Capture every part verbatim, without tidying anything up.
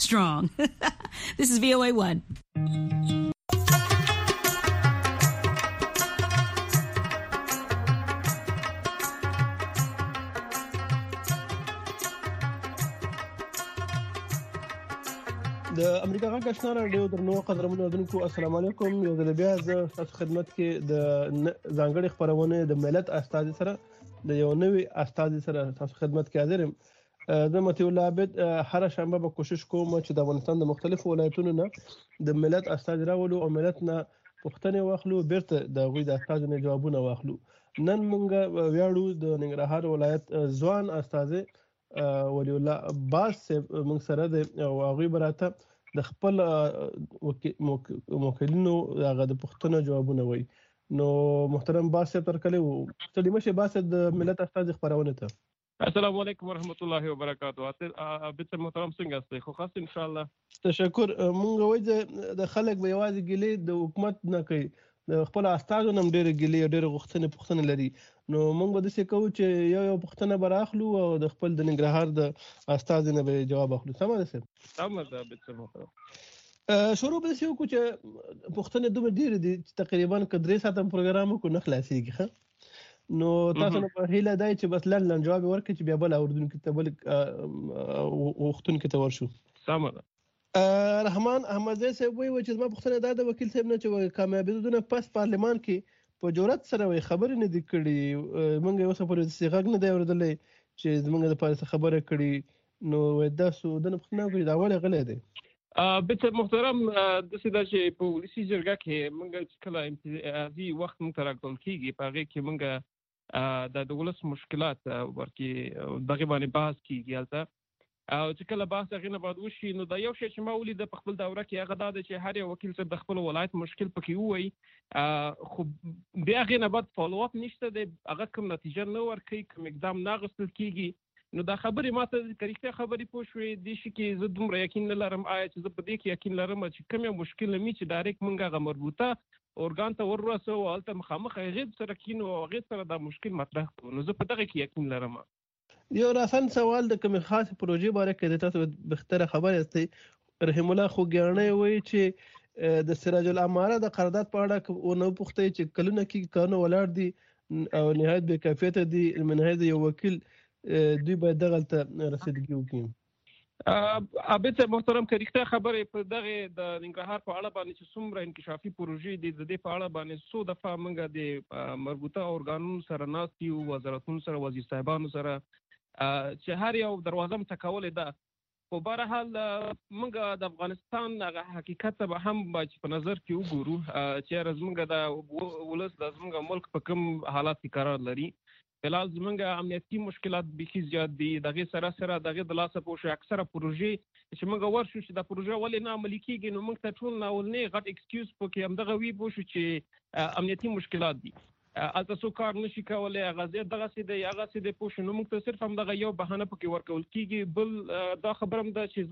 strong. This is V O A one. د امریکا غږ آشنا راډیو درنو قدرمنو اوریدونکو السلام علیکم. یو ځل بیا زه تاسو خدمت کې د ځانګړي خبرونه د ملت استازي سره د یو نوي استازي سره تاسو خدمت کې حاضر یم. زه متي الله عابد هر شنبه به کوشش کوم چې د افغانستان د مختلفو ولایتونو نه د ملت استازي راولو او ملت نه پوښتنې واخلو، بیرته د هغوی د استازو نه جوابونه واخلو. نن موږ ویاړو د ننګرهار ولایت ځوان استازي ولی الله باز موږ سره د او هغوی به راته د خپل موکلینو هغه د پوښتنو جوابونه وایي. نو محترم باز صاحب ترکلی و ستړي مشه باز صاحب د ملت استازي خپرونه ته. السلام علیکم ورحمت الله وبرکاته. عابد محترم څنګه استئ؟ خو خاص ان شاء الله. تشکر. موږ وایي د خلک به یوازې ګیلې د حکومت نه کوي، د خپل استازو نم ډېر ګیلې ډېر غوښتنې پوښتنې لري. نو موږ به داسې کوو چې یو یو پوښتنه به راخلو او د خپل د ننګرهار د استازي نه به جواب اخلو. سمه ده صاحب؟ سمه ده عابد محترم. شروع به داسې وکړو چې پوښتنې دومره ډېرې دي چې تقریبا که درې ساعته پروګرام وکړو نه خلاصېږي. ښه نو تاسو نه په هیله دی چې بس لنډ لنډ جواب ورکړي چې بیا بل اورېدونکي ته بل غوښتونکي ته ورشو. سمه ده. رحمان احمدزی صاحب وایي چې زما پوښتنه دا د وکیل صاحب نه چې کامیابېدونه پس پارلمان کې په جرأت سره وایي خبرې نه دي کړي. موږ یې اوسه پورې داسې غږ نه دی اورېدلی چې زموږ دپاره څه خبره کړي. نو وایي داسې دنه پوښتنه وکړي چې دا ولې غلی دی؟ عابد محترم داسې ده چې په ولسي جرګه کې موږ چې کله امتیازي وخت موږ ته راکړل کېږي په هغې کې موږ د د ولس مشکلات ورکې دغې باندې بحث کېږي هلته او چې کله بحث هغې نه بعد وشي نو دا یو شی چې ما ولیده په خپل دوره کې هغه دا ده چې هر یو وکیل صاحب د خپل ولایت مشکل پکې ووایي، خو بیا هغې نه بعد فالو اپ نشته دی، هغه کوم نتیجه نه ورکوي، کوم اقدام نه اخیستل کېږي. نو دا خبرې ما ته که رښتیا خبرې پوه شوې دې شي کې زه دومره یقین نه لرم آیا چې زه په دې کې یقین لرم چې کوم یو مشکل وي چې ډایرکټ موږ هغه مربوطه ارګان ته ور ورسوو او هلته مخامخ هغې سره کښېنو او هغې سره دا مشکل مطرح کړو. نو زه په دغه کې یقین لرم. یو راسن سوال د کومې خاصې پروژې باره کې د تاسو بهتره خبر یاستئ. رحیم الله خوږیاڼی وایي چې د سراج العماره د قرارداد په اړه ونه وپوښتئ چې کلونه کې کارونه ولاړ دي او نهایت بې کیفیته دي، المنهج یو وکیل دوی باید دغلته رسیدګي وکړي. عابد محترم که رښتیا خبرې په دغې د ننګرهار په اړه باندې چې څومره انکشافي پروژې دي د دې په اړه باندې څو دفعه موږ د مربوطه ارګانونو سره ناست یو، وزارتونو سره، وزیر صاحبانو سره چې هر یو دروازه م ټکولې ده. خو بهرحال موږ د افغانستان هغه حقیقت به هم چې په نظر کې وګورو چې زموږ د ولس د زموږ ملک په کوم حالات کې قرار لري. فلحال زموږ امنیتي مشکلات بیخي زیات دي. د هغې سره سره د هغې د لاسه پوه شو اکثره پروژې چې موږ ورشو چې دا پروژه ولې نه عملي کېږي نو موږ ته ټول ناولنې غټ اکسکیوز پکې همدغه وي پوه شو چې امنیتي مشکلات دي، هلته څوک کار نشي کولی، هغه دغسې دی هغسې دی پوه شو. نو موږ ته صرف همدغه یو بهانه پکې ورکول کېږي. بل دا خبره هم ده چې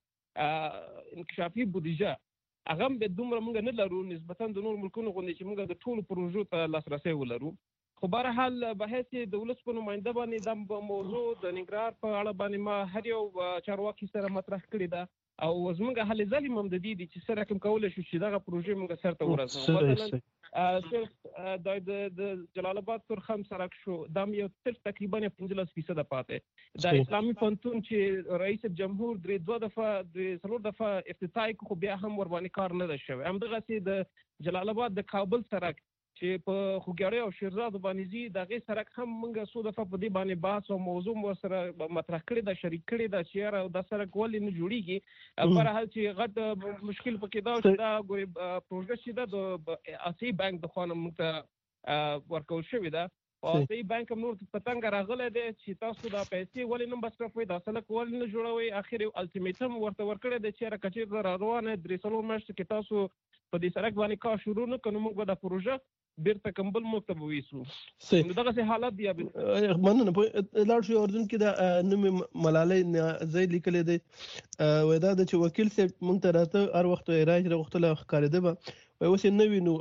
زموږ انکشافي بودیجه هغه هم دومره موږ نه لرو نسبتا د نورو ملکونو غوندې چې موږ د ټولو پروژو ته لاسرسی ولرو. خو بهرحال په حیث د ولس په نماینده باندې دا موضوع د ننګرهار په اړه باندې ما هر یو چارواکي سره مطرح کړې ده او زموږ هلې ځلې هم د دې دي چې څه رقم کولی شو چې دغه پروژې موږ سرته ورسوو. مثلا صرف دا د جلال آباد تورخم سړک شو، دا یو صرف تقریبا پنځلس فیصده پاتې. د اسلامي پوهنتون چې رئیس جمهور درې دوه دفعه درې څلور دفعه افتتاح یې خو بیا هم ورباندې کار نه ده شوی. همدغسې د جلال آباد د کابل سړک چې په خوږیاڼي او شیرزاد باندې ځي د هغې سړک هم موږ څو دفعه په دې باندې بحث او موضوع ورسره مطرح کړې ده، شریک کړې ده چې یاره دا سړک ولې نه جوړېږي. بهرحال چې غټ مشکل پکې دا چې دا ګورې پروژه چې ده د آسیایي بانک د خوا نه موږ ته ورکول شوې ده او آسیایي بانک هم نور په تنګه راغلی دی چې تاسو دا پیسې ولې نه مصرفوئ، دا سړک ولې نه جوړوئ. اخر یو الټیمیټم ورته ورکړی دی چې یاره که چېرته را روانه درې څلور میاشتې کې تاسو په دې سړک باندې کار شروع نه کړو نو موږ به دا پروژه بیرته کمبل موږ ته به ویسو. نو دغسې حالات دي. مننه. لاړ شو اردوونکي د نوم ملالۍ ځای لیکلی دی. وایي دا ده چې وکیل صاحب موږ ته راته هر وخت رایې راغوښتله ښکارېده به اوس نه وینو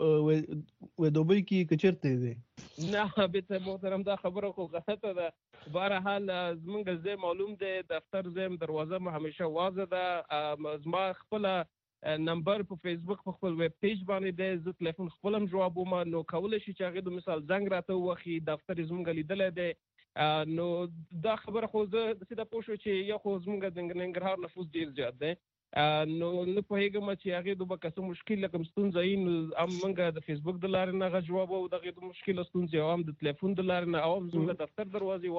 و دوبۍ کې کچرته دي. نه به محترم دا خبره خو غلطه ده. بهرحال زمونږ زه معلوم دی دفتر زم دروازه مو همیشه وازه ده. زما خپل نمبر په فیسبوک په خپل ویب پیج باندې دی. زه تلیفون خپلم جوابوم، نو کولی شي چې هغې د مثال زنګ راته ووخي. دفتر زمونږ لیدلی دی. نو دا خبره خو زه داسې ده پوه شو چې یو خو زمونږ د ننګرهار نفوس ډېر زیات دی، نو نه پوهېږم چې هغې د به که څه مشکل لکه ستونزه وي نو هم موږ د فیسبوک د لارې نه هغه جوابوو د هغې د مشکل ستونزې، او هم د تلیفون د لارې نه، او هم زموږ دفتر دروازې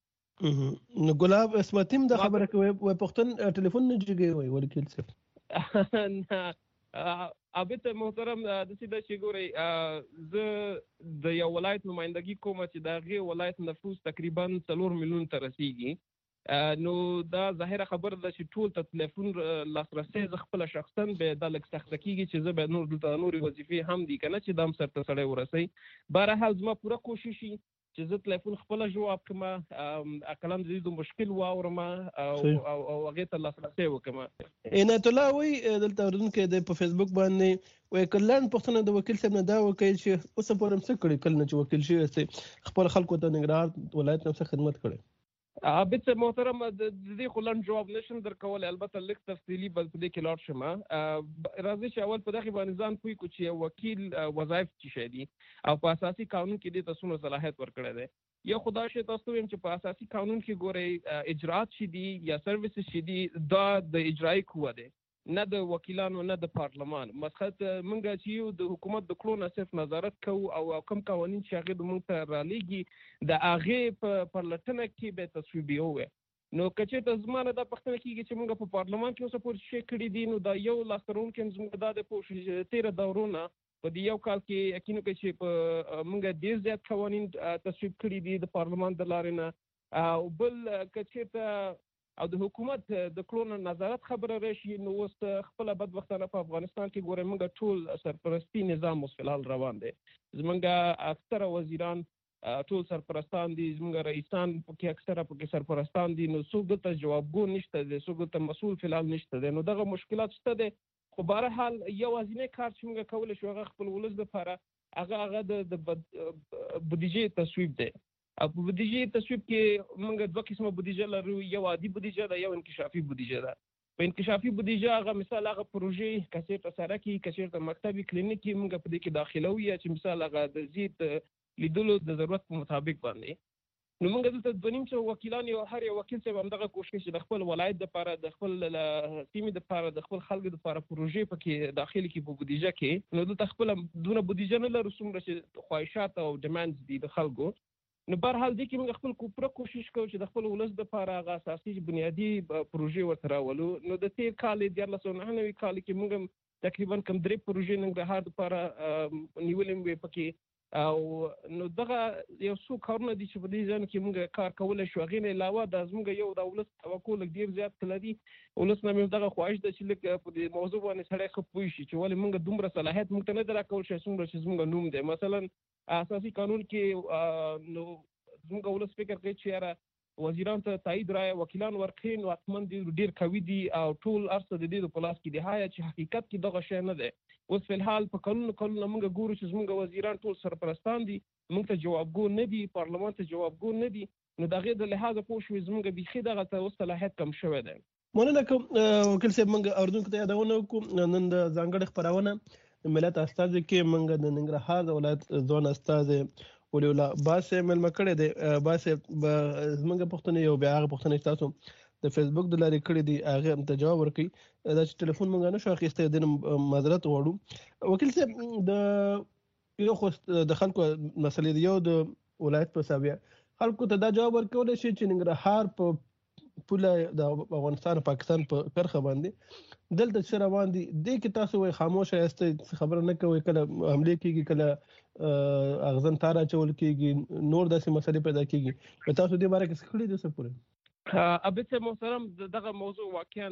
وازي. نو ګلاب اسمتي هم دا خبره کوي وایي پښتون ټلیفون نه جګوي وایي وکیل صاحب. نه البته محترم داسې ده چې ګورئ زه د یو ولایت نمایندګي کوم چې د هغې ولایت نفوس تقریبا څلور میلیون ته رسیږي. نو دا ظاهره خبره ده چې ټول ته تلیفون لاسرسی زه خپله شخصا به دا لږ سخته کېږي چې زه به نور دلته نورې وظیفې هم دي که نه چې دا هم سرته سړی ورسوي. بهرحال زما پوره کوشش وي چې زه تلیفون خپله جواب کړم، اقلا د دې د مشکل واورم او هغې ته لاسرسی وکړم. عنایت الله وایي دلته اورېدونکی دی په فیسبوک باندې وایي که لنډ پوښتنه د وکیل صاحب نه دا وکړئ چې اوسه پورې هم څه کړي کله نه چې وکیل شوي یاستئ خپل خلکو ته ننګرهار ولایت نه څه خدمت کړی؟ البته محترم د دې خو لنډ جواب نشم درکولی، البته لږ تفصیلي به په دې کې لاړ شم. راځئ چې اول په دغې باندې ځان پوه کړو چې یو وکیل وظایف څه شی دي او په اساسي قانون کې دې ته څومره صلاحیت ورکړی دی. یو خو دا شی تاسو ویم چې په اساسي قانون کې ګورئ اجرات چې دي یا سروسز چې دي دا د اجرایي قوه دی، نه د وکیلانو نه د پارلمان. مسخت موږ چې یو د حکومت د کړو نه صرف نظارت کوو او کوم قوانین چې هغې د موږ ته رالیږي د هغې په پرلټنه کې به تصویبوي. نو که چېرته زما نه دا پوښتنه کېږي چې موږ په پارلمان کې اوسه پورې شی کړي دي، نو دا یو لاسته راوړونکی هم زموږ دا دی پوه شو چې تېره دورونه په دې یو کال کې یقین وکړئ چې په موږ ډېر زیات قوانین تصویب کړي دي د پارلمان د لارې نه. او بل که چېرته او د حکومت د کړو نه نظارت خبره راشي، نو اوس خپله بدبختانه په افغانستان کې ګورئ موږ ټول سرپرستي نظام اوس فلحال روان دی. زموږ اکثره وزیران ټول سرپرستان دي، زموږ رئیسان پکې اکثره پکې سرپرستان دي، نو څوک دلته جوابګو نشته دی، څوک دلته مسؤل فلحال نشته دی. نو دغه مشکلات شته دی، خو بهرحال یوازینی کار چې موږ کولی شو هغه خپل ولس دپاره هغه هغه د بودیجې تصویب دی. او په بودیجې تصویب کې موږ دوه قسمه بودیجه لرو، یو عادي بودیجه ده، یو انکشافي بودیجه ده. په انکشافي بودیجه هغه مثال هغه پروژې که چېرته سړکي که چېرته مکتبي کلینیکي موږ په دې کې داخلوو یا چې مثال هغه د زیات لیدلو د ضرورت په مطابق باندې. نو موږ دلته دوه نیم سوه وکیلان یو هر یو وکیل صاحب همدغه کوشش چې د خپل ولایت دپاره د خپل سیمې دپاره د خپل خلکو دپاره پروژې پکې داخل کړي په بودیجه کې. نو دلته خپله دونه بودیجه نه لرو څومره چې خواهشات او ډیمانډز دي د خلکو. نو بهرحال دې کې موږ خپل پوره کوشش کوو چې د خپل ولس دپاره هغه اساسي بنیادي پروژې ورته راولو. نو د تېر کال دیارلس سوه نهه نوي کال کې موږ هم تقریبا کم درې پروژې ننګرهار دپاره نیولې وې پکې. او نو دغه یو څو کارونه دي چې په دې ځایونو کې موږ کار کولی شو. هغې نه علاوه دا زموږ یو د ولس توقع لږ ډېر زیات لري. ولس نه مې دغه خواهش ده چې لږ په دې موضوع باندې سړی ښه پوه شي چې ولې موږ دومره صلاحیت موږ ته نه دی راکول شوی څومره چې زموږ نوم دی. مثلا اساسي قانون کې نو زموږ ولس فکر کوي چې یاره وزیرانو ته تایید رایه وکیلان ورکړي نو حتما ډېر قوي دي او ټول هر څه د دې په لاس کې دي. هایا چې حقیقت کې دغه شی نه دی. اوس فلحال په کلونو کلونه موږ ګورو چې زموږ وزیران ټول سرپرستان دي، موږ ته جوابګو نه دي، پارلمان ته جوابګو نه دي. نو د هغې د لحاظه پوه شوې زموږ بیخي دغه ته اوس صلاحیت کم شوی دی. مننه کوم وکیل صاحب. موږ اورېدونکو ته یادونه وکړو نن د ځانګړې خپرونه د ملت استازي کې موږ د ننګرهار د ولایت ځوان استازی ولی الله باز صاحب مېلمه کړی دی. باز صاحب زموږ پوښتنې یو بیا هغه پوښتنې چې تاسو د فیسبوک د لارې کړي دي هغې هم ته جواب ورکوي. دا چې ټلیفون موږ نه شو اخیستی د دې معذرت غواړو. وکیل صاحب د یو خو د خلکو مسلې د یو د ولایت په حساب خلکو ته دا جواب ورکولی شي چې ننګرهار په پوله د افغانستان پاکستان په کرښه باندې دلته څه روان دي. دې کې تاسو وایي خاموشه یاستئ، خبره نه کوئ، کله حملې کېږي، کله اغزن تار اچول کېږي، نور داسې مسلې پیدا کېږي. په تاسو دې باره کې څه کړي دي څه پورې؟ البته محترم دغه موضوع واقعا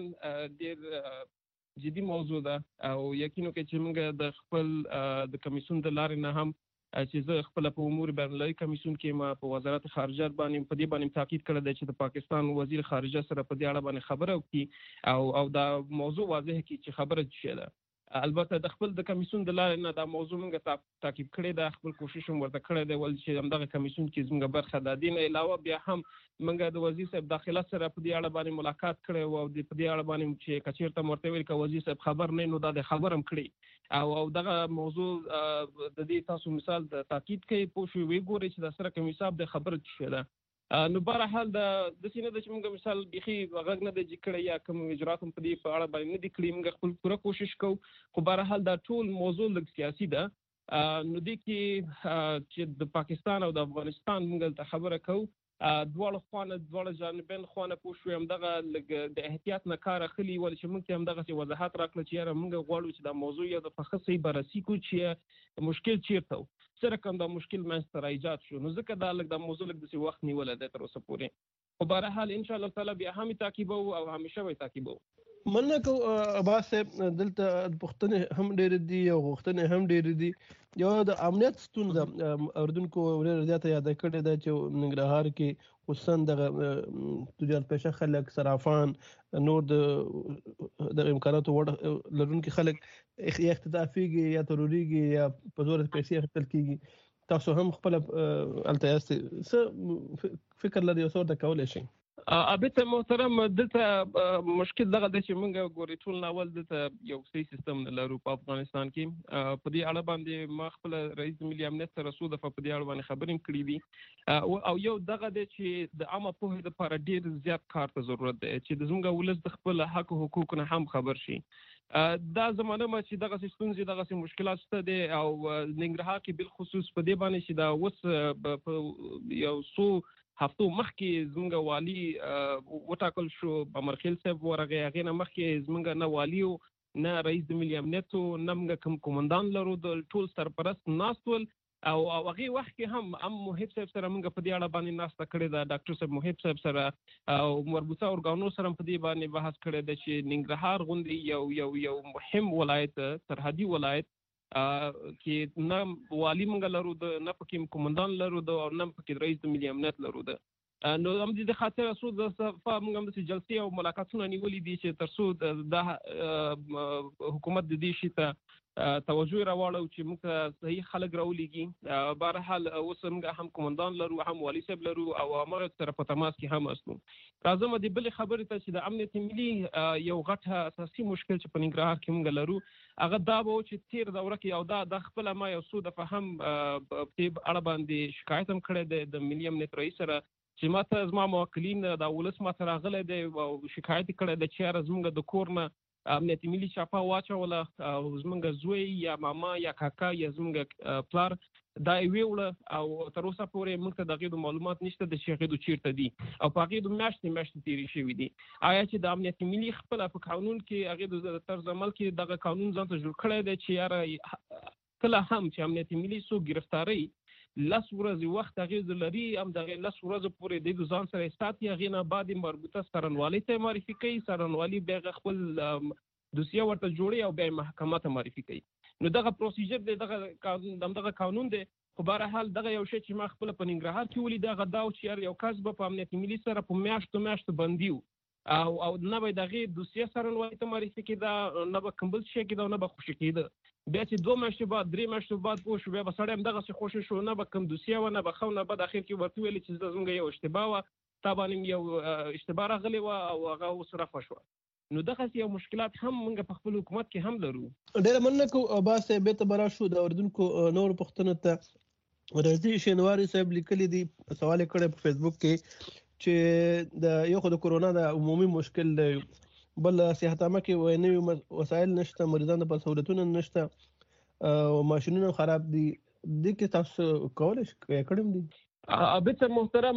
ډېر جدي موضوع ده او یقین وکړئ چې موږ د خپل د کمیسیون د لارې نه هم چې زه خپله په امور بین المللي کمیسیون کې ما په وزارت خارجه باندې په دې باندې تاکید کړی دی چې د پاکستان وزیر خارجه سره په دې اړه باندې خبره وکړي او او دا موضوع واضح کړي چې خبره څه ده. البته د خپل د کمیسیون د لارې نه دا موضوع موږ تعقیب کړی دا خپل کوشش هم ورته کړی دی ول چې همدغه کمیسیون کې زموږ برخه د دین علاوه بیا هم موږ د وزیر صاحب داخله سره په دې اړه باندې ملاقات کړی او د په دې اړه باندې چې کچیرته مرته ویل ک وزیر صاحب خبر نه نو دا د خبرم کړی او او دغه موضوع د دې تاسو مثال د تاکید کوي پوه شو وی ګوري چې د سره کوم حساب د خبره څه ده نو بهر حال د د سینې د چې موږ مثال بيخي غږ نه د ذکر یا کوم اجرات په دې په اړه باندې نه د کړی موږ خپل پوره کوشش کوو خو بهر حال دا ټول موضوع لږ سیاسي ده نو د کې چې د پاکستان او د افغانستان موږ ته خبره کوو دواړه خوانه دواړه جانبین خوانه پوه شو هم دغه لږ د احتیاط نه کار اخلي ول چې موږ هم دغه وضاحت راکړو چې یاره موږ غواړو چې دا موضوع یو د فخصي بررسي کو چې مشکل چیرته سره کوم دا مشکل منځ ته ایجاد شو نو ځکه دا لږ د موضوع لږ د وخت نیول ده تر اوسه پورې خو بهر حال ان شاء الله تعالی بیا هم تعقیبو او همیشه وي تعقیبو مننه کو عباس دلته پښتنه هم ډېر دي او غوښتنه هم ډېر دي یو د امنیت ستونزه اردوونکو ډېر زیاته یاد کړې ده چې ننګرهار کې خصوصا د تجارت پېشه خلک صرافان نور د د امکاناتو وړ لرونکو خلک اختطافيږي یا تروريږي یا په زور پیسې اخیستل کیږي تاسو هم خپل التیاست څه فکر لري اوسو د کولای شي البته محترم دلته مشکل دغه د چې موږ ګوري ټول ناول دلته یو صحیح سیستم لرو په افغانستان کې په دې اړه باندې ما خپل رئیس ملي امنیت سره سود په دې اړه باندې خبرې کړې دي او یو دغه د چې د عامه پوهې لپاره ډیر زیات کار ته ضرورت دی چې د زموږ ولس د خپل حق او حقوق نه هم خبر شي دا زمانه ما چې دغه ستونزې دغه مشکلات شته دي او ننګرهار کې بل خصوص په دې باندې چې دا وس یو سو هفتو مخکې زموږ والی وټاکل شو امرخیل صاحب ورغه هغه نه مخکې زموږ نه والیو نه رئیس د ملي امنیت نه موږ کوم کومندان لرو د ټول سرپرست ناستول او هغه وخت کې هم ام محب صاحب سره موږ په دې اړه باندې ناسته کړې ده ډاکټر صاحب محب صاحب سره او مربوطه اورګانو سره په دې باندې بحث کړی ده چې ننګرهار غوندي یو یو یو مهم ولایت سرحدي ولایت کې نه والی موږ لرو د نه پکې کومندان لرو د او نه پکې رئیس د ملي امنیت لرو د نو هم د خاطر اسو د صفه موږ هم د جلسې او ملاقاتونه نیولې دي چې ترڅو د حکومت د دې شي ته توجه راوړو چې موږ صحیح خلک راولېږي بهر حال اوس موږ هم کومندان لرو هم والی صاحب لرو او هغه سره په تماس کې هم اسو راځم د بل خبرې ته چې د امنیت ملي یو غټه اساسي مشکل چې په ننګرهار کې موږ لرو هغه دا به چې تیر دوره کې او دا د خپل ما یو څو د فهم په اړه باندې شکایت هم کړی دی د ملي امنیت رئیس سره چې ماته زما موکلین د ولس ماته راغلی دی او شکایت کړی دی چې زموږ د کور نه امنیت ملي چاپه واچوله او زموږ زوی یا ماما یا کاکا یا زموږ پلار دا ویوړه او تر اوسه پورې موږ ته دغه معلومات نشته د شهیدو چیرته دي او په هغه د میاشتې میاشتې تیری شوې دي آیا چې د امنیت ملي خپل په قانون کې هغه د طرز عمل کې دغه قانون ځان ته جوړ کړی دی چې یاره کله هم چې امنیت ملي سو گرفتاری لس ورځې وخت هغه لري هم دغه لس ورځې پورې د ځان سره ساتي هغه نه بعد مربوطه سرنوالي ته معرفي کوي سرنوالي به خپل دوسیه ورته جوړي او به محکمه ته معرفي کوي نو دغه پروسیجر دغه قانون دغه قانون دی خو بهر حال دغه یو شی چې ما خپل په ننګرهار کې ولید دغه دا چې یو کس په امنیت ملي سره په میاشتو میاشتو بندیو او او نه به دغه دوسیه سرنوالي ته معرفي کیده نه به کمبل شي کیده نه به خوشی کیده بیا چې دوه میاشتې بعد درې میاشتې بعد پوه شو بیا به سړی هم دغه څه خوشی شو نه به کم دوسیه و نه به خو نه به د اخر کې ورته ویل چې زموږ یو اشتباه و تا باندې یو اشتباه راغلی و او هغه اوس رفع شو نو دغه یو مشکلات هم موږ په خپل حکومت کې هم لرو ډېر مننه کو عباس به ته برا شو د اردوونکو نور پښتنو ته رضی شینواری صاحب لیکلي دي سوال کړی په فیسبوک کې چې د یو خو د کورونا د عمومي مشکل دی بل صحت عامه کې نوې وسایل نشته مریضانو په سہولتونو نشته او ماشینونه خراب دي د کې تاسو کولای شئ کړم دي البته محترم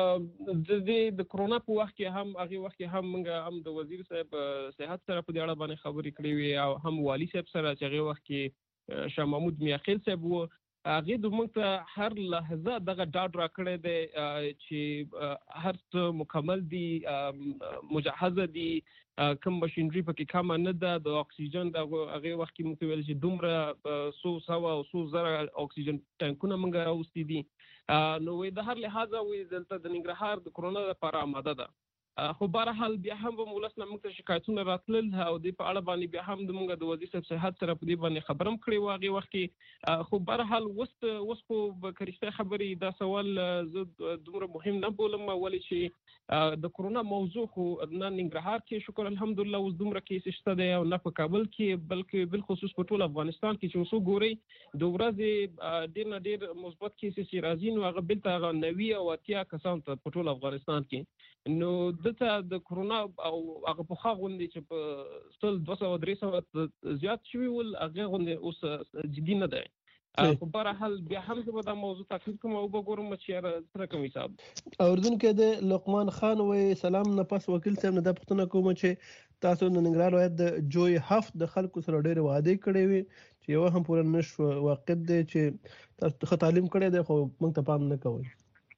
د د کورونا په وخت کې هم هغه وخت کې هم موږ هم د وزیر صاحب صحت سره په دې اړه باندې خبرې کړې وي او هم والی صاحب سره چې هغه وخت کې شاه محمود میاخیل صاحب وو هغه د موږ ته هر لحظه دغه ډاډ راکړی دی چې هر څه مکمل دي مجهزه دي کوم ماشينري پکې کم نه ده د اکسیجن د هغه وخت کې موږ ویل چې دومره سو سوا او سو زره اکسیجن ټانکونه موږ راوستي دي نو د هر لحاظه وي دلته د ننګرهار د کورونا لپاره آماده ده خو بهر حال بیا هم به ولس نه موږ ته شکایتونه راتلل او د په اړه باندې بیا هم د موږ د وزیر صاحب صحت سره په دې باندې خبرم کړې و هغې وخت کې. خو بهر حال اوس اوس خو به که رښتیا خبرې دا سوال زه دومره مهم نه بولم، ولې چې د کرونا موضوع خو نه ننګرهار کې شکر الحمدلله اوس دومره کیس شته دی او نه په کابل کې، بلکې بالخصوص په ټول افغانستان کې چې اوس وګورئ د ورځې ډېر نه ډېر مثبت کیسې چې راځي نو هغه بېلته هغه نوي او اتیا کسانو ته په ټول افغانستان کې. نو دلته د کرونا او هغه پخوا غوندې چې په سل دوه سوه درې سوه زیات شوي ول هغه غوندې اوس جدي نه دی. خو بهر حال بیا هم زه به دا موضوع تعقیب کوم او وګورم چې یاره سره کوم حساب. اردوونکی د لقمان خان وایي سلام نه پس وکیل صاحب نه دا پوښتنه کوم چې تاسو د ننګرهار ولایت د جوی هفت د خلکو سره ډېرې وعدې کړې وي چې یوه هم پوره نه شوه. واقع دی چې تاسو ښه تعلیم کړی دی خو موږ ته پام نه کوئ.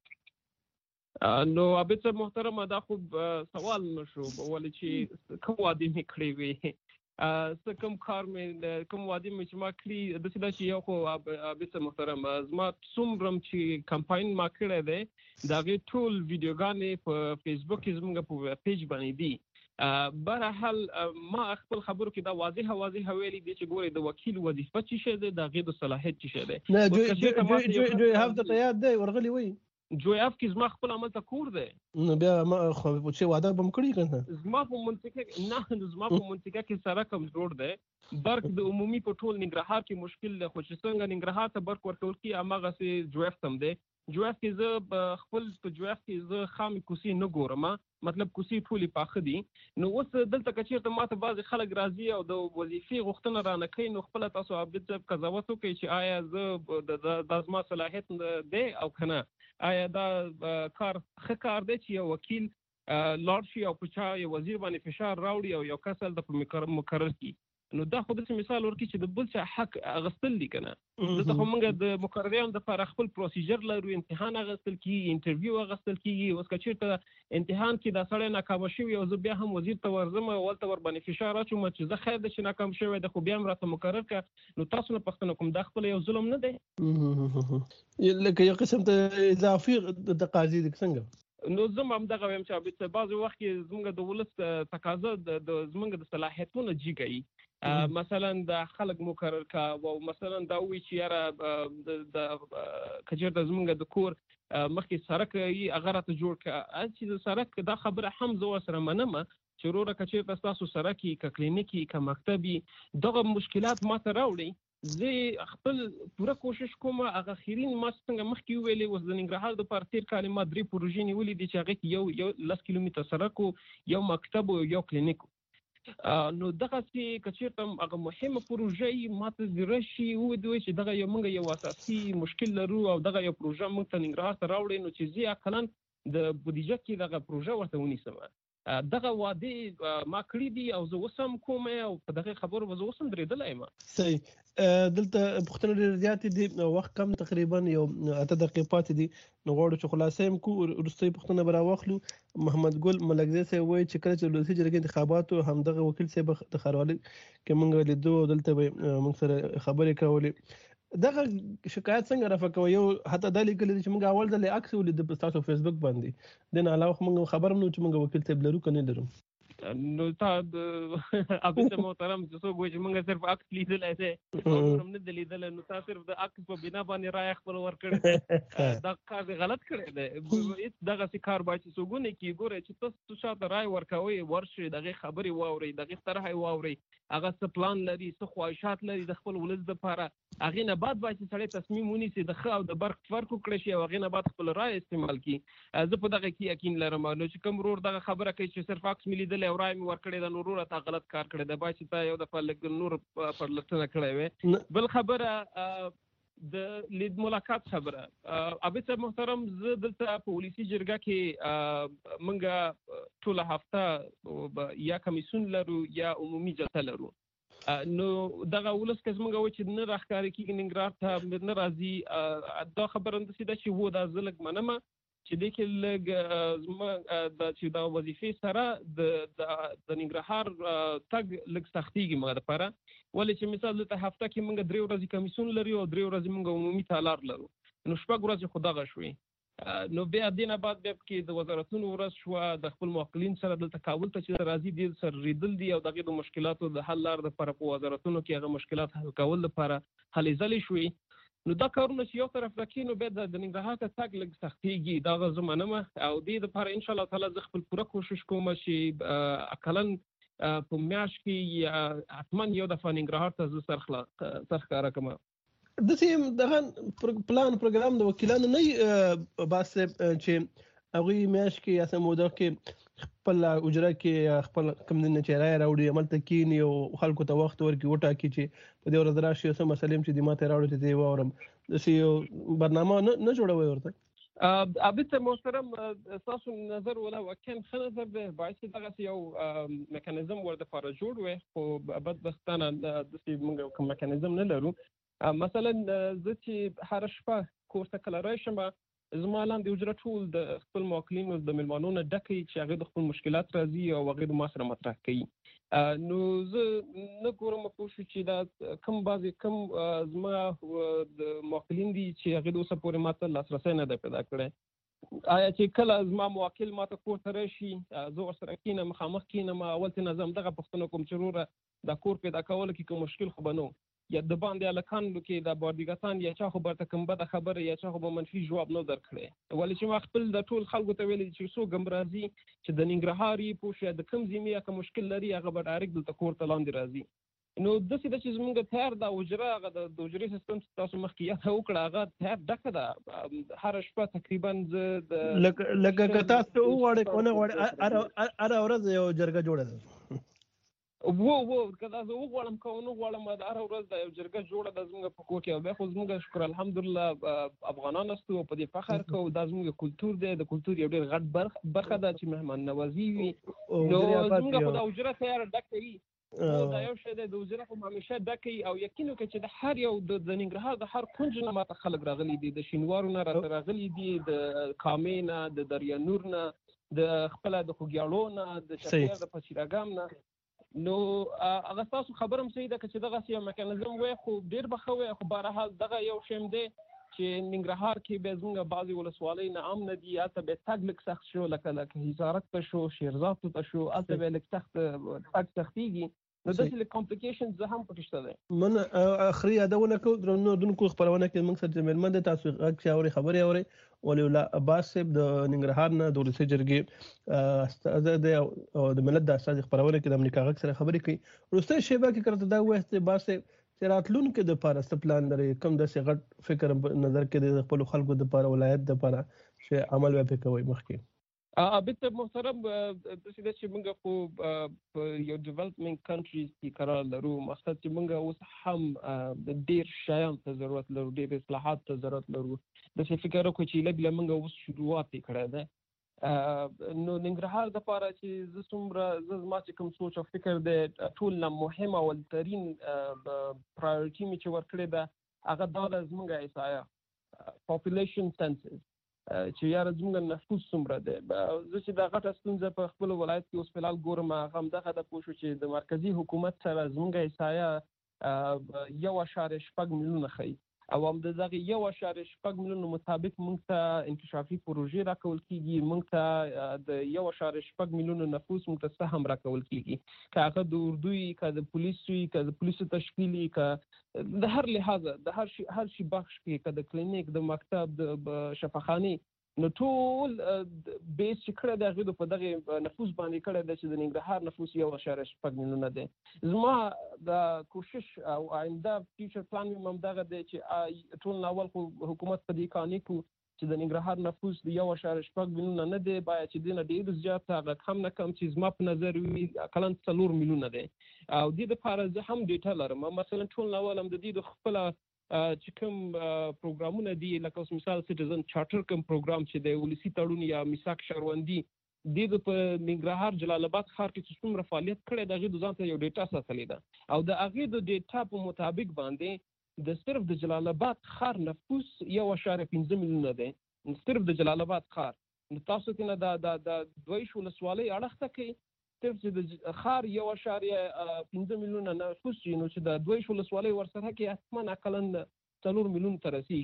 نو عابد صاحب محترمه دا خو سوال نشو ولې چې کوم وعدې مې کړې وي، څه کوم کار مې کوم وعدې مې چې ما کړي داسې ده چې یو خو عابد صاحب محترمه زما څومره چې کمپاین ما کړی دی د هغې ټول ویډیوګانې په فیسبوک کې زموږ په پیج باندې دي. بهر حال ما خپل خبرو کې دا واضح واضح ویلي دي چې ګورئ د وکیل وظیفه څه شی دی، د هغې د صلاحیت څه شی دی. نه جوی جوی هفت ته یاد دی ورغلی وایي جوی اف کې زما خپل عمل ته کور دی. نو بیا ما خو چې وعده به م کړي که نه زما په منطقه نه زما په منطقه کې سړک هم جوړ دی، برق د عمومي په ټول ننګرهار کې مشکل دی، خو چې څنګه ننګرهار ته برق ورکول کېږي هماغسې جوی اف ته هم دی. جوی اف کې زه خپل په جوی اف کې زه خامې کوڅې نه ګورم، مطلب کوڅې ټولې پاخه دي. نو اوس دلته که چېرته ما ته بعضې خلک راځي او د وظیفې غوښتنه رانه کوي نو خپله تاسو عابد صاحب قضاوت وکړئ چې آیا زه دا زما صلاحیت دی او که نه، آیا دا کار ښه کار دی چې یو وکیل لاړ شي او په چا یو وزیر باندې فشار راوړي او یو کس هلته په مقرر کړي. نو دا خو داسې مثال ورکړي چې د بل چا حق اخیستل دي که نه. دلته خو موږ د مقرریانو دپاره خپل پروسیجر لرو، امتحان اخیستل کېږي، انټرویو اخیستل کېږي. اوس که چېرته امتحان کې دا سړی ناکامه شوي او زه بیا هم وزیر ته ورځم او هلته ورباندې فشار اچوم چې زه خیر دی چې ناکام شوی دی خو بیا هم راته مقرر کړه، نو تاسو نه پوښتنه کوم دا خپله یو ظلم نه دی؟ لکه یو قسم ته اضافي تقاضي دي څنګه؟ نو زه هم همدغه وایم چې عابد صاحب بعضې وخت کې زموږ د ولس تقاضا د زموږ د صلاحیتونو جګوي. مثلا د خلک مقرر کا او مثلا دا وی چې یاره د کچېرته زموږ د کور مخکې سړک یې هغه راته جوړ کړه چې د سړک دا خبره هم زه ورسره منم چې وروره کچېرته ستاسو سړک یي که کلینیک یي که مکتب یي دغه مشکلات ما ته راوړئ، زه خپل پوره کوشش کوم. هغه خیرین ما څنګه مخکې وویلې اوس د ننګرهار دپاره تېر کال ما درې پروژې نیولې دي چې هغې کې یو یو لس کیلومتره سړک و، یو مکتب و، یو کلینیک و. نو دغسې که چېرته هغه مهمه پروژه یي ما ته زیره شي ووایي چې دغه یو موږ یو اساسي مشکل لرو او دغه یو پروژه موږ ته ننګرهار ته راوړئ، نو چې زه عقلاً د بودیجه کې دغه پروژه ورته ونیسم. دغه وعدې ما کړي دي او زه اوس هم کوم او په دغه خبرو به زه اوس هم درېدلی یم. صحیح. دلته پوښتنې ډېرې زیاتې دي، وخت کم تقریبا یو اته دقیقې پاتې دي، نو غواړو چې خلاصه یې کړو. وروستۍ پوښتنه به راواخلو. محمد ګل ملکزی صاحب وایي چې کله چې ولسي جرګې انتخاباتو همدغه وکیل صاحب د ښاروالۍ کې موږ لیدو او دلته به موږ سره خبرې کولې. دغه شکایت څنګه رفع کوئ؟ یو حتی دا لیکلی دی چې موږ اول ځل عکس ولیده په ستاسو فیسبوک باندې، دې نه علاوه خو موږ خبر هم نه چې موږ وکیل صاحب لرو که نه لرو. نو تا د عابد محترم چې څوک وایي چې موږ صرف عکس لیدلی دی نور هم نه دی لیدلی، نو تا صرف د عکس په بنا باندې رایه خپل ورکړې دی. دا کار دې غلط کړی دی. هېڅ دغسې کار باید چې څوک ونه کړي. ګورئ چې تاسو چاته رایه ورکوئ ورشئ د هغې خبرې واورئ، د هغې طرحه یې واورئ، هغه څه پلان لري، څه خواهشات لري د خپل ولس دپاره. هغې نه بعد باید چې سړی تصمیم ونیسي د ښه او د برق فرق وکړی شي او هغې نه بعد خپل رایه استعمال کړي. زه په دغه کې یقین لرم. نو چې کوم ورور دغه خبره کوي چې صرف عکس مې لیدلی او رایه مې ورکړې ده نو وروره تا غلط کار کړی دی، باید چې تا یو دفعه لږ نور پرلټنه کړی وی. بل خبره د لید ملاقات خبره، عابد صاحب محترم زه دلته په ولسي جرګه کې موږ ټوله هفته یا کمیسیون لرو یا عمومي جلسه لرو. نو دغه ولس که زموږ وایي چې نه راښکاره کېږي ننګرهار ته نه راځي، دا خبره همداسې ده چې و دا زه لږ منمه چې دې کې لږ زموږ د چې دا وظیفې سره د ننګرهار تګ لږ سختېږي موږ دپاره. ولې چې مثال دلته هفته کې موږ درې ورځې کمیسیون لرو او درې ورځې موږ عمومي تالار لرو، نو شپږ ورځې خو دغه شوې. نو بیا دینه بعد بیا کې د وزارتونو ورځ شو د خپل موکلین سره دلته کابل ته چې راځي دي سر ریدل دي او دغه د مشکلاتو د حل لار د پر په وزارتونو کې هغه مشکلات حل کول لپاره حل ځلې شوې نو دا کارونه چې یو طرف راکینو به د ننګرهار ته تاګ لګ سختيږي دا غزمنه او د لپاره ان شاء الله تعالی ز خپل پوره کوشش کوم چې اقلن په میاش کې اتمن یو د فننګرهار ته ز سرخلا سرخاره کوم د سیم دغه پلان پروګرام د وکیلانو نه باسه چې هغه میاش کې یا سموده کې خپل اجره کې خپل کم نه چیرای راوړي عمل تکین یو خلکو ته وخت ورکړي وټا کې چې په دې ورځ راشي سم مسلم چې د ماته راوړي ته دی وورم د سیو برنامه نه جوړوي ورته ابته محترم تاسو نظر ولا وکن خنظر به باعث دغه یو میکانیزم ورته لپاره جوړ وي خو بدبختانه د دې موږ کوم میکانیزم نه لرو مثلا زه چې هر شپه کور ته کله راشم زما لاندې اجره ټول د خپل موکلینو د ملمانو نه ډکې چې هغه د خپل مشکلات راځي او هغه د ما سره مطرح کوي نو زه نه ګورم په شو چې دا کم بازي کم زما د موکلین دي چې هغه د اوسه پورې ماته لاسرسي نه ده پیدا کړې آیا چې کله زما موکل ماته کور ته راشي زه ورسره کینم مخامخ کینم اول ته نظم دغه پښتنه کوم چې وروره د کور پیدا کول کې کوم مشکل خو بنو یا د باندې الکان کې د باردګستان یا چا خو برته کوم بده خبره یا چا خو منفي جواب نه درکړي ولې چې ما خپل د ټول خلکو ته ویل چې سو ګمرازي چې د ننګرهاري پوښه د کم زمي یا کوم مشکل لري هغه به ډایرکټ د تکور تلاندې راځي نو د څه د چې زمونږ تیار دا وجره هغه د وجري سیستم تاسو مخکې یا وکړه هغه تیار ډکه ده هر شپه تقریبا د لکه لکه تاسو وړه کونه وړه ار ورځ یو جرګه جوړه ده وو وو کدا زه وغواړم کوم غواړم د هر ورځ د یو جرګه جوړه د زموږ په کوټه او به خو زموږ شکر الحمدلله افغانان استو په دې فخر کوو د زموږ کلچر دی د کلچر یو ډېر غټ برخه ده چې مهمان نوازي وي نو زموږ په د اجره تیار ډکې او دا یو شی د اجره په همیشه ډکې او یقینو کې چې د هر یو د ننګرهار د هر کونج نه ماته خلک راغلي دي د شینوارو نه راغلي دي د کامینا د دریا نور نه د خپل د خوګیاړو نه د شپږ د پچیراګام نه نو هغه تاسو خبرم صحیح ده چې دغه سیاسي میکانیزم وای خو ډیر بخوي خو بهرحال دغه یو شیم دی چې ننګرهار کې به زموږ بعضي ولسوالۍ نه عام نه دي اته به تګ لک سخت شو لکه لکه هزارت ته شو شیرزاد ته شو اته به لک سخت تګ سختيږي نو د دې کمپلیکیشنز زه هم پکې شته ده من اخري یادونه کو درنو دونکو خبرونه کې موږ سره ملمن د تاسو غږ خبري اوري ولي الله عباس صاحب د ننګرهار نه د ولسی جرګې استاد د د ملت د استاد خبرونه کې د امریکا غږ سره خبرې کوي ورسته شیبه کې کرته دا وایي باس چې راتلونکو د پاره پلان لري کوم د غټ فکر نظر کې د خپل خلکو د پاره ولایت د پاره چې عمل وکړي کوي مخکې ابته محترم د سیده چې موږ په یو ډیولپمنٹ کنټریز کې قرار لرو مقصد چې موږ اوس هم د ډیر شیان ته ضرورت لرو ډیر اصلاحات ته ضرورت لرو د څه فکر وکړو چې لږ موږ اوس شروعات کړه ده نو ننګرهار د پاره چې ز څومره زما چې کوم سوچ او فکر د ټول نه مهمه او ترين پرایورټي می چې ورکړه ده هغه دا د زموږه ایسایا پاپولیشن سنسس چې یار زموږ نفوس څومره دی زه چې دا غټه ستونزه په خپل ولایت کې اوس فلال ګورم هغه دغه د پوښو چې د مرکزی حکومت سره زموږ ایسایا یو اشاریه شپږ میلیونه خي او هم دغه یو اشاریه شپږ میلیونه مطابق موږ ته انکشافي پروژې راکول کیږي موږ ته د یو اشاریه شپږ میلیونه نفوس موږ ته سهم راکول کیږي که هغه د اردوی که د پولیسوي که د پولیسو تشکیلي که د هر لحاظ د هر شي هر شي بخش کې که د کلینیک د مکتب د شفاخانه نو ټول بیس چې کړه د غوډو په دغه نفوس باندې کړه د چې د ننګرهار نفوس یو اشاره شپږ میلیونه دی زما د کوشش او آینده فیوچر پلان مې ممدغه دی چې ټول اول حکومت په دې کانې کو چې د ننګرهار نفوس د یو اشاره شپږ میلیونه نه دی باید چې دینه ډیر زیات هغه کم نه کم چې زما په نظر وي کلن څلور میلیونه دی او د دې لپاره زه هم ډیټا لرم مثلا ټول اول هم د دې د خپل چې کوم پروګرامونه دي لکه اوس مثال سټیزن چارټر کوم پروګرام چې د ولسی تړون یا میثاق شهروندي د په ننګرهار جلال آباد ښار کې څومره فعالیت کړی دغه د ځان ته یو ډیټا ساتلې ده او د هغه د ډیټا په مطابق باندې د صرف د جلال آباد ښار نفوس یو اشاره پنځه میلیونه دی صرف د جلال آباد ښار نو تاسو کنه د د دوی شو لسوالۍ اړخته کې صرف چې د ښار یو اشاریه پنځه میلیونه نفوس نو چې د دوی شو لسوالۍ ورسره کې احتمال اقلن څلور میلیون ته رسیږي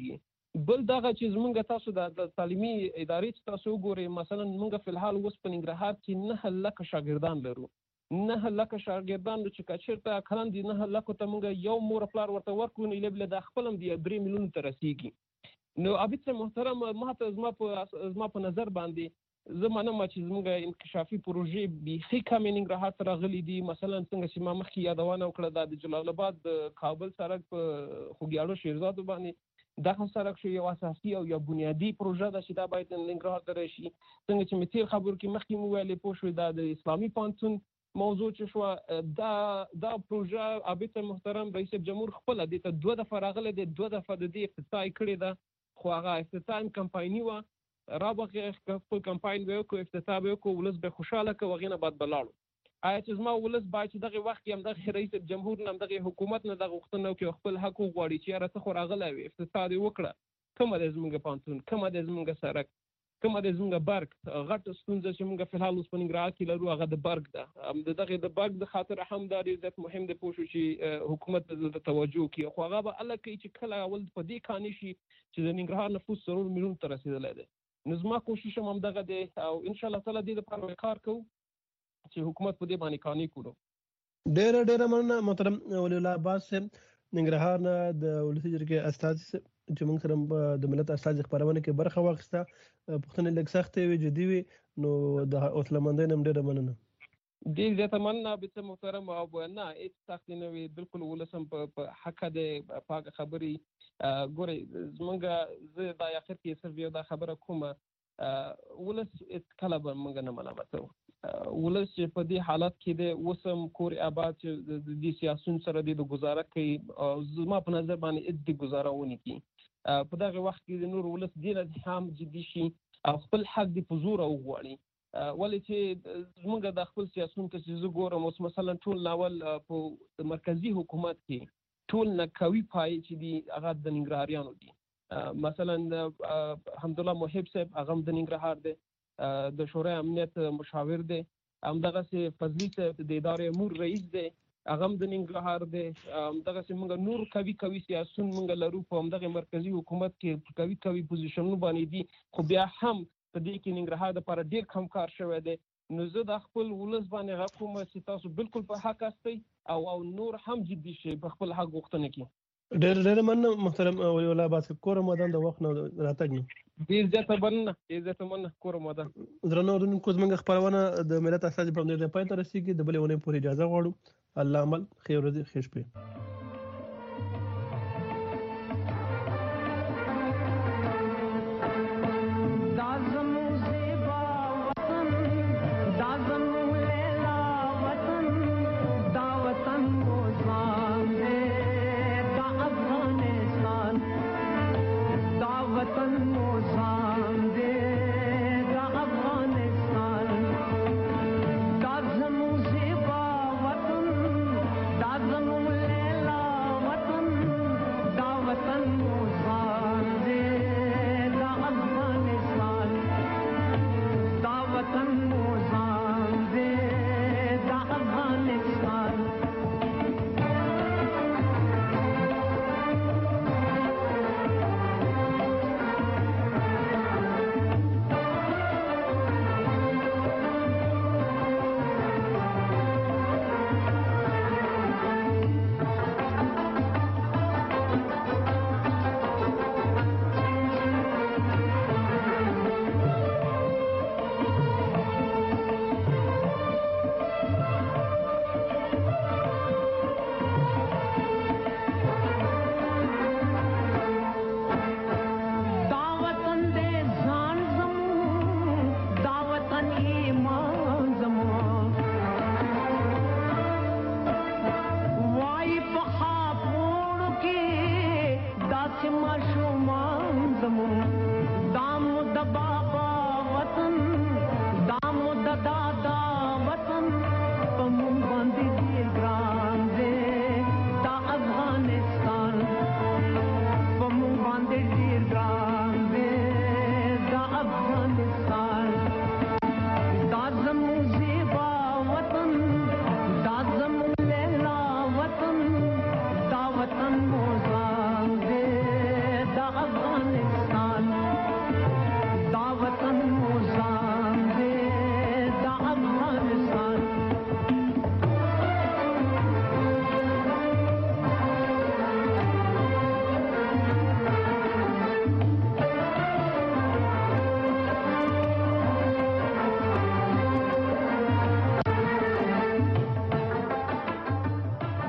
بل دغه چې زمونږ تاسو د تعلیمي ادارې چې تاسو وګورئ مثلا موږ په الحال اوس په ننګرهار کې نه لکه شاګردان لرو نه لکه شاګردان چې کچرته کلن دي نه لکه ته موږ یو مور پلار ورته ورکو نه لبل د خپلم دی درې میلیون ته رسیږي نو ابيت محترم ما ته زما په زما په نظر باندې زمانه ما چې زموږ انکشافي پروژې بيخي کم ننګرهار ته راغلي دي مثلا څنګه چې ما مخکې یادونه وکړه د جلال آباد د کابل سړک په خوګیاړو شیرزاد باندې دغه سړک شو یو اساسي او یو بنیادی پروژه ده چې دا باید ننګرهار ته راشي څنګه چې متیر خبر کې مخکې مو ویلې پوه شو دا د اسلامي پانتون موضوع چې شو دا دا پروژه ابيت محترم رئیس جمهور خپل د ته دوه دفعه راغله د دوه دفعه د دې افتتاح کړی ده خو هغه افتتاح کمپایني و رابغه خپل کمپاین به کو افتتاح به کو ولس به خوشاله کو وغینه بعد بلاړو آیا چې زما ولس باید چې دغه وخت هم دغه رئیس جمهور نن دغه حکومت نه دغه وختونه کې خپل حق غواړي چې راته خو راغله وي افتتاح وکړه کومه د زمونږ پانتون کومه د زمونږ سړک کومه د زمونږ برګ غټ ستونزه چې موږ په حال اوس په ننګرهار کې لرو هغه د برګ ده د دغه د برګ د خاطر هم دا ډېر مهم دی پوه شو چې حکومت د توجه کوي خو هغه به الله کوي چې کله اول په دې کاني شي چې د ننګرهار نفوس ضرور میلیون ته رسیدلی دی نو زما کوشش هم دغه دی او ان شاء الله تعالی دې لپاره کار کوو چې حکومت په دې باندې کاني کړو ډېر ډېر مننه محترم ولی الله عباس ننګرهار نه د ولسی جرګې استاد چې موږ سره د ملت استاد خبرونه کې برخه واخیسته پښتون لږ سخت وي جدي وي نو د حوصله مندۍ نم ډېر مننه ډېر زیاته مننه ابيت محترم او نه هیڅ سخت نه وي بالکل ولسم په حق د پاک خبري ګوري زمونږ زه دا اخر کې صرف یو دا خبره کومه ولس کله به موږ نه ملامتو ولس چې په دې حالت کې د وسم کور آباد چې د دې سیاسون سره د گزاره کوي زما په نظر باندې د گزاره ونی کی په دغه وخت کې د نور ولس دی نه هم جدي شي او خپل حق د پزور او غواړي ولې چې زموږ د خپل سیاسون ته چې زګورم اوس مثلا ټول ناول په مرکزی حکومت کې ټول نکوي پای چې دی هغه د ننګرهاریانو دي مثلا الحمدلله محب صاحب هغه د ننګرهار دی د شورای امنیت مشاور دی همدغه سي فضلی صاحب د ادارې امور رئیس دی هغه د ننګرهار دی همدغه سي موږ نور کوي کوي سیاسون موږ لرو په همدغه مرکزی حکومت کې کوي کوي پوزیشنونه باندې دي خو بیا هم په دې کې ننګرهار لپاره ډیر کم کار شوی دی نو زه د خپل ولس باندې غوښتم چې تاسو بالکل په حق استئ او او نور هم جدي شي په خپل حق غوښتنه کې ډېر ډېر مننه محترم ولی الله عباس کور مدان د وخت نه راتګ نه ډېر زیاته مننه ډېر زیاته مننه کور مدان درنو اورونکو زموږ خبرونه د ملت اساس په دې پای ته رسیدي د بلې ونې پورې اجازه غواړو الله عمل خیر ورځې ښه شپه